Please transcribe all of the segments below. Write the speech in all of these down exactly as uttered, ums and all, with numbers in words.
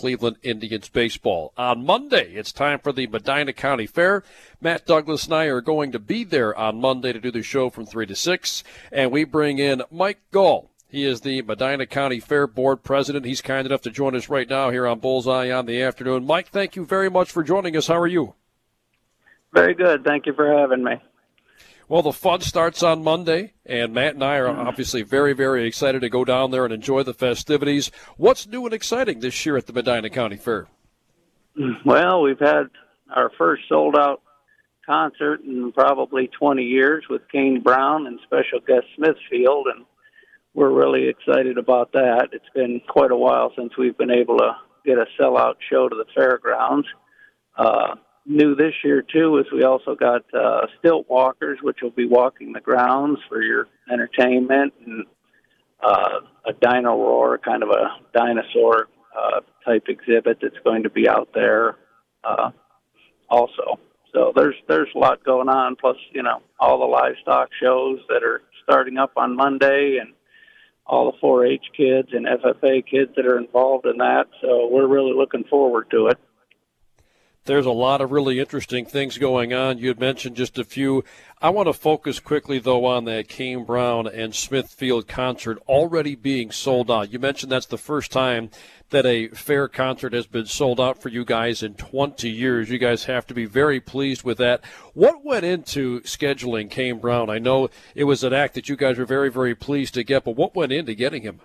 Cleveland Indians baseball. On Monday, it's time for the Medina County Fair. Matt Douglas and I are going to be there on Monday to do the show from three to six, and we bring in Mike Gall. He is the Medina County Fair Board President. He's kind enough to join us right now here on Bullseye on the Afternoon. Mike, thank you very much for joining us. How are you? Very good. Thank you for having me. Well, the fun starts on Monday, and Matt and I are obviously very, very excited to go down there and enjoy the festivities. What's new and exciting this year at the Medina County Fair? Well, we've had our first sold-out concert in probably twenty years with Kane Brown and special guest Smithfield, and we're really excited about that. It's been quite a while since we've been able to get a sellout show to the fairgrounds. Uh, new this year, too, is we also got uh, stilt walkers, which will be walking the grounds for your entertainment, and uh, a dino roar, kind of a dinosaur uh, type exhibit that's going to be out there uh, also. So there's there's a lot going on, plus, you know, all the livestock shows that are starting up on Monday, and all the four H kids and F F A kids that are involved in that. So we're really looking forward to it. There's a lot of really interesting things going on. You had mentioned just a few. I want to focus quickly, though, on that Kane Brown and Smithfield concert already being sold out. You mentioned that's the first time that a fair concert has been sold out for you guys in twenty years. You guys have to be very pleased with that. What went into scheduling Kane Brown? I know it was an act that you guys were very, very pleased to get, but what went into getting him?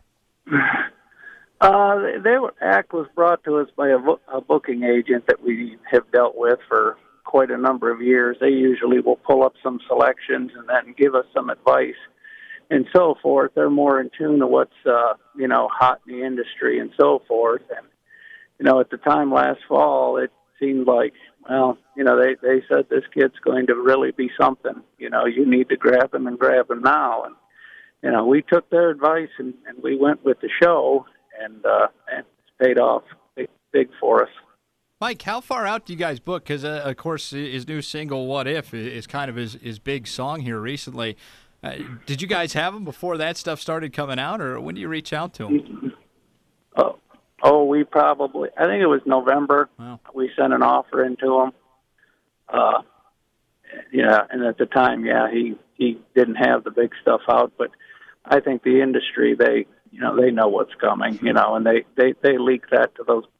Uh, their act was brought to us by a, vo- a booking agent that we have dealt with for quite a number of years. They usually will pull up some selections and then give us some advice and so forth. They're more in tune to what's, uh, you know, hot in the industry and so forth. And, you know, at the time last fall, it seemed like, well, you know, they, they said this kid's going to really be something. You know, you need to grab him and grab him now. And, you know, we took their advice and, and we went with the show. And, uh, and it's paid off big, big for us. Mike, how far out do you guys book? Because, uh, of course, his new single, What If, is kind of his, his big song here recently. Uh, did you guys have him before that stuff started coming out, or when do you reach out to him? Oh, oh we probably, I think it was November. Wow. We sent an offer into him. Uh, yeah, and at the time, yeah, he, he didn't have the big stuff out, but I think the industry, they – you know, they know what's coming, you know, and they, they, they leak that to those.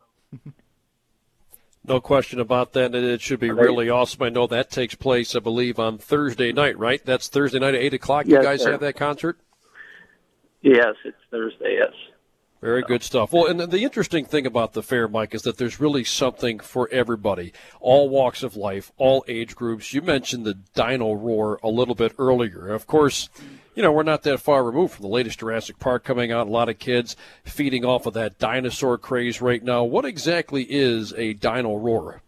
No question about that. And it should be really awesome. I know that takes place, I believe, on Thursday night, right? That's Thursday night at eight o'clock. You yes, guys sir. have that concert? Yes, it's Thursday, yes. Very good stuff. Well, and the interesting thing about the fair, Mike, is that there's really something for everybody, all walks of life, all age groups. You mentioned the Dino Roar a little bit earlier. Of course, you know, we're not that far removed from the latest Jurassic Park coming out. A lot of kids feeding off of that dinosaur craze right now. What exactly is a Dino Roar?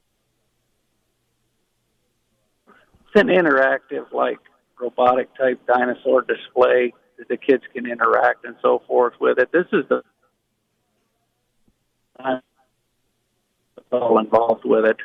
It's an interactive, like, robotic-type dinosaur display that the kids can interact and so forth with it. This is the all involved with it.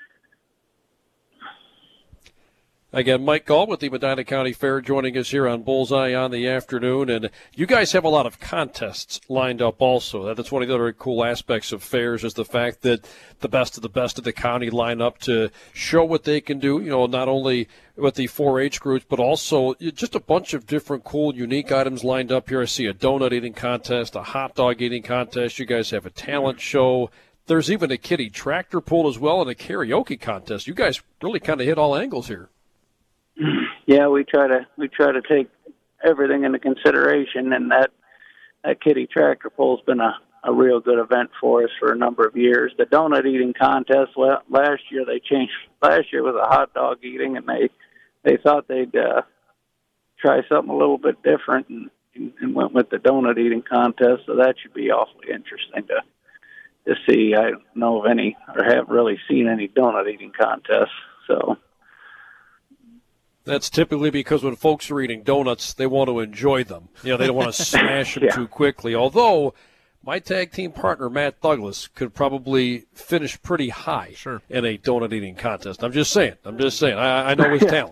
Again, Mike Gall with the Medina County Fair joining us here on Bullseye on the Afternoon. And you guys have a lot of contests lined up also. That's one of the other cool aspects of fairs is the fact that the best of the best of the county line up to show what they can do, you know, not only with the four H groups, but also just a bunch of different cool, unique items lined up here. I see a donut eating contest, a hot dog eating contest. You guys have a talent show. There's even a kiddie tractor pull as well and a karaoke contest. You guys really kind of hit all angles here. Yeah, we try to we try to take everything into consideration, and that that kiddie tractor pull's been a, a real good event for us for a number of years. The donut eating contest, well, last year they changed. Last year was a hot dog eating, and they they thought they'd uh, try something a little bit different, and, and went with the donut eating contest. So that should be awfully interesting to to see. I don't know of any, or have really seen any donut eating contests. So. That's typically because when folks are eating donuts, they want to enjoy them. You know, they don't want to smash them yeah. too quickly. Although my tag team partner, Matt Douglas, could probably finish pretty high sure. in a donut eating contest. I'm just saying. I'm just saying. I, I know his talents.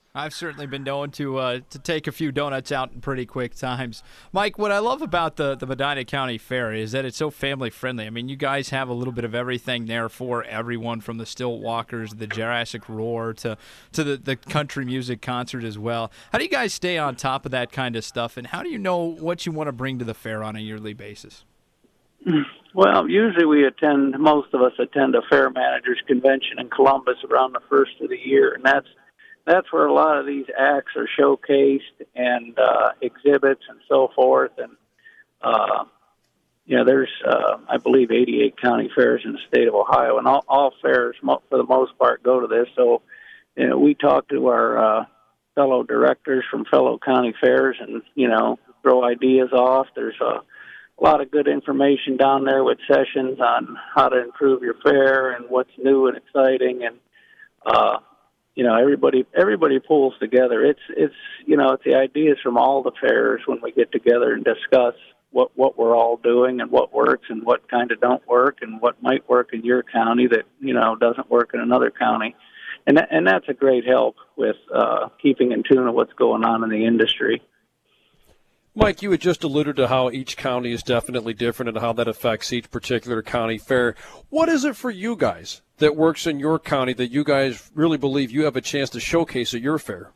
I've certainly been known to uh, to take a few donuts out in pretty quick times. Mike, what I love about the, the Medina County Fair is that it's so family friendly. I mean, you guys have a little bit of everything there for everyone, from the Stilt Walkers, the Jurassic Roar, to to the, the country music concert as well. How do you guys stay on top of that kind of stuff, and how do you know what you want to bring to the fair on a yearly basis? Well, usually we attend, most of us attend a fair managers convention in Columbus around the first of the year, and that's That's where a lot of these acts are showcased and uh, exhibits and so forth. And, uh, you know, there's, uh, I believe, eighty-eight county fairs in the state of Ohio, and all, all fairs, mo- for the most part, go to this. So, you know, we talk to our uh, fellow directors from fellow county fairs and, you know, throw ideas off. There's a lot of good information down there with sessions on how to improve your fair and what's new and exciting. And, uh, you know, everybody everybody pulls together. It's it's you know, it's the ideas from all the fairs when we get together and discuss what what we're all doing and what works and what kind of don't work and what might work in your county that, you know, doesn't work in another county. And that, and that's a great help with uh, keeping in tune with what's going on in the industry. Mike, you had just alluded to how each county is definitely different and how that affects each particular county fair. What is it for you guys that works in your county that you guys really believe you have a chance to showcase at your fair?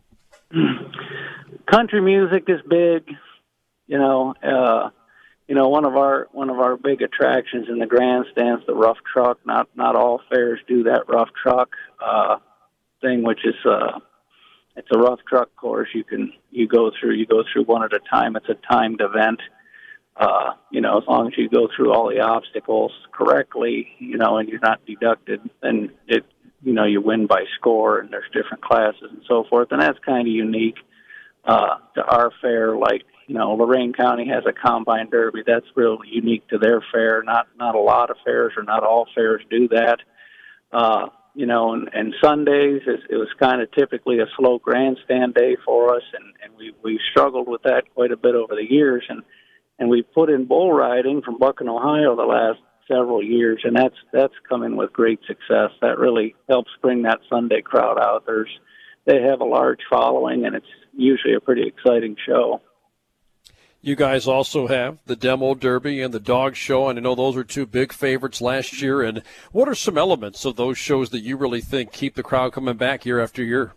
Country music is big. You know, uh, you know, one of our one of our big attractions in the grandstands, the rough truck. Not not all fairs do that rough truck uh, thing, which is uh, it's a rough truck course. You can you go through you go through one at a time. It's a timed event. Uh, you know, as long as you go through all the obstacles correctly, you know, and you're not deducted, then it, you know, you win by score, and there's different classes and so forth, and that's kind of unique uh, to our fair. Like, you know, Lorain County has a combine derby. That's really unique to their fair. Not not a lot of fairs, or not all fairs do that. Uh, you know, and, and Sundays, it, it was kind of typically a slow grandstand day for us, and, and we we struggled with that quite a bit over the years, and and we put in bull riding from Buchan, Ohio, the last several years, and that's that's come in with great success. That really helps bring that Sunday crowd out. There's they have a large following, and it's usually a pretty exciting show. You guys also have the Demo Derby and the Dog Show, and I know those are two big favorites last year. And what are some elements of those shows that you really think keep the crowd coming back year after year?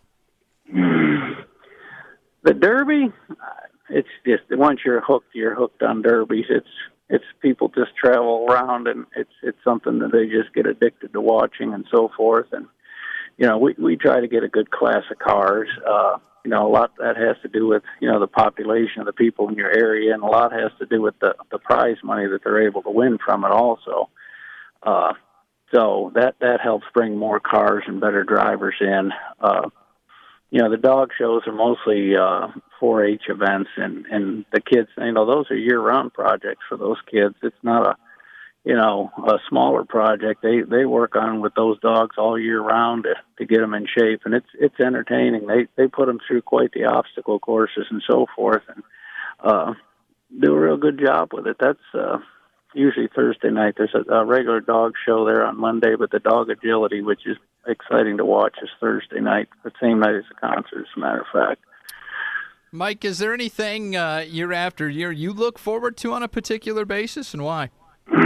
The Derby, it's just once you're hooked, you're hooked on derbies. It's it's people just travel around, and it's it's something that they just get addicted to watching and so forth. And you know, we we try to get a good class of cars. Uh, You know, a lot that has to do with, you know, the population of the people in your area, and a lot has to do with the, the prize money that they're able to win from it also. Uh, so that, that helps bring more cars and better drivers in. Uh, you know, the dog shows are mostly uh, four H events, and, and the kids, you know, those are year-round projects for those kids. It's not a, you know, a smaller project. They they work on with those dogs all year round to, to get them in shape, and it's it's entertaining. They they put them through quite the obstacle courses and so forth, and uh, do a real good job with it. That's uh, usually Thursday night. There's a, a regular dog show there on Monday, but the dog agility, which is exciting to watch, is Thursday night, the same night as the concert, as a matter of fact. Mike, is there anything uh, year after year you look forward to on a particular basis, and why?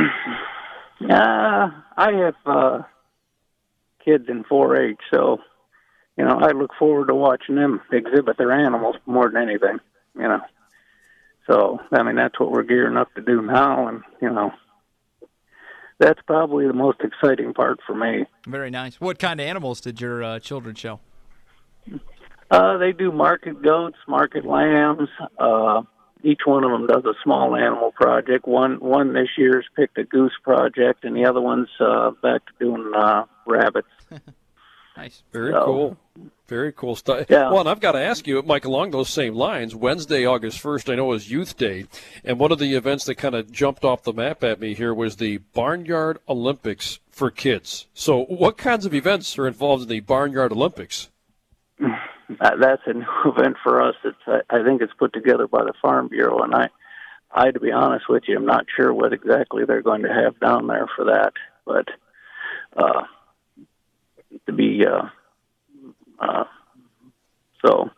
Uh, I have uh, kids in four H, so, you know, I look forward to watching them exhibit their animals more than anything, you know. So, I mean, that's what we're gearing up to do now, and, you know, that's probably the most exciting part for me. Very nice. What kind of animals did your uh, children show? Uh, they do market goats, market lambs. Uh, each one of them does a small animal project. One one this year's picked a goose project, and the other one's uh, back to doing uh, rabbits. Nice. Very so, cool. Very cool stuff. Yeah. Well, and I've got to ask you, Mike, along those same lines, Wednesday, August first, I know is Youth Day, and one of the events that kind of jumped off the map at me here was the Barnyard Olympics for kids. So what kinds of events are involved in the Barnyard Olympics? That's a new event for us. It's, I think it's put together by the Farm Bureau, and I, I, to be honest with you, I'm not sure what exactly they're going to have down there for that. But uh, to be uh, uh, So.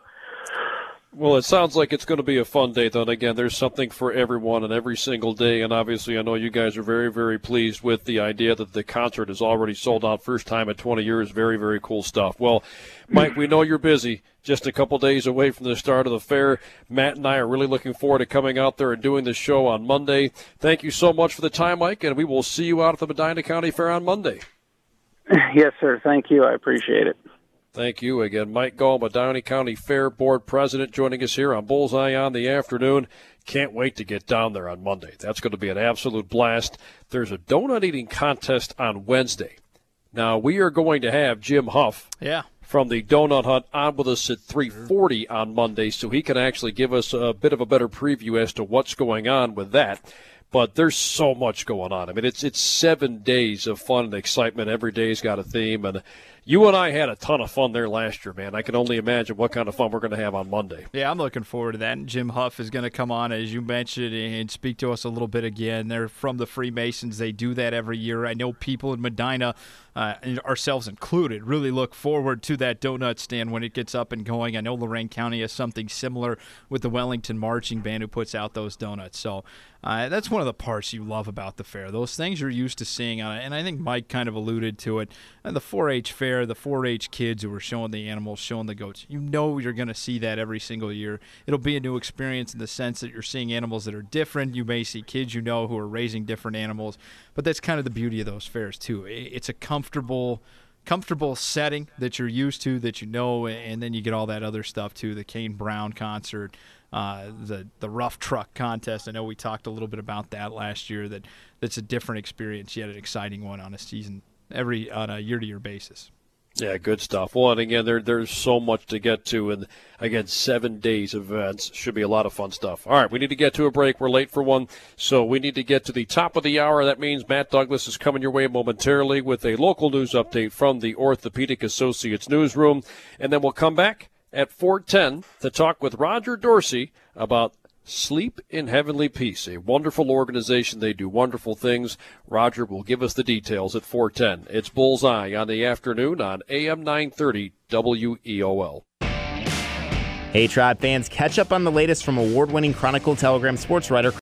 Well, it sounds like it's going to be a fun day, though. And again, there's something for everyone and every single day. And obviously, I know you guys are very, very pleased with the idea that the concert is already sold out, first time in twenty years. Very, very cool stuff. Well, Mike, we know you're busy. Just a couple days away from the start of the fair. Matt and I are really looking forward to coming out there and doing this show on Monday. Thank you so much for the time, Mike, and we will see you out at the Medina County Fair on Monday. Yes, sir. Thank you. I appreciate it. Thank you again. Mike Gall, Medina County Fair Board President, joining us here on Bullseye on the afternoon. Can't wait to get down there on Monday. That's going to be an absolute blast. There's a donut eating contest on Wednesday. Now, we are going to have Jim Huff yeah. from the Donut Hut on with us at three forty on Monday, so he can actually give us a bit of a better preview as to what's going on with that. But there's so much going on. I mean, it's it's seven days of fun and excitement. Every day's got a theme. And you and I had a ton of fun there last year, man. I can only imagine what kind of fun we're going to have on Monday. Yeah, I'm looking forward to that. And Jim Huff is going to come on, as you mentioned, and speak to us a little bit again. They're from the Freemasons. They do that every year. I know people in Medina, uh, ourselves included, really look forward to that donut stand when it gets up and going. I know Lorain County has something similar with the Wellington Marching Band who puts out those donuts. So uh, that's one of the parts you love about the fair. Those things you're used to seeing on it. And I think Mike kind of alluded to it. And the four H fair, the four H kids who are showing the animals, showing the goats. You know you're going to see that every single year. It'll be a new experience in the sense that you're seeing animals that are different. You may see kids you know who are raising different animals. But that's kind of the beauty of those fairs, too. It's a comfortable comfortable setting that you're used to, that you know, and then you get all that other stuff, too, the Kane Brown concert, uh, the the rough truck contest. I know we talked a little bit about that last year. That that's a different experience, yet an exciting one on a season, every on a year-to-year basis. Yeah, good stuff. Well, and again, there, there's so much to get to, and again, seven days of events. Should be a lot of fun stuff. All right, we need to get to a break. We're late for one, so we need to get to the top of the hour. That means Matt Douglas is coming your way momentarily with a local news update from the Orthopedic Associates newsroom, and then we'll come back at four ten to talk with Roger Dorsey about Sleep in Heavenly Peace, a wonderful organization. They do wonderful things. Roger will give us the details at four ten. It's Bullseye on the afternoon on A M nine thirty W E O L. Hey, Tribe fans, catch up on the latest from award-winning Chronicle Telegram sports writer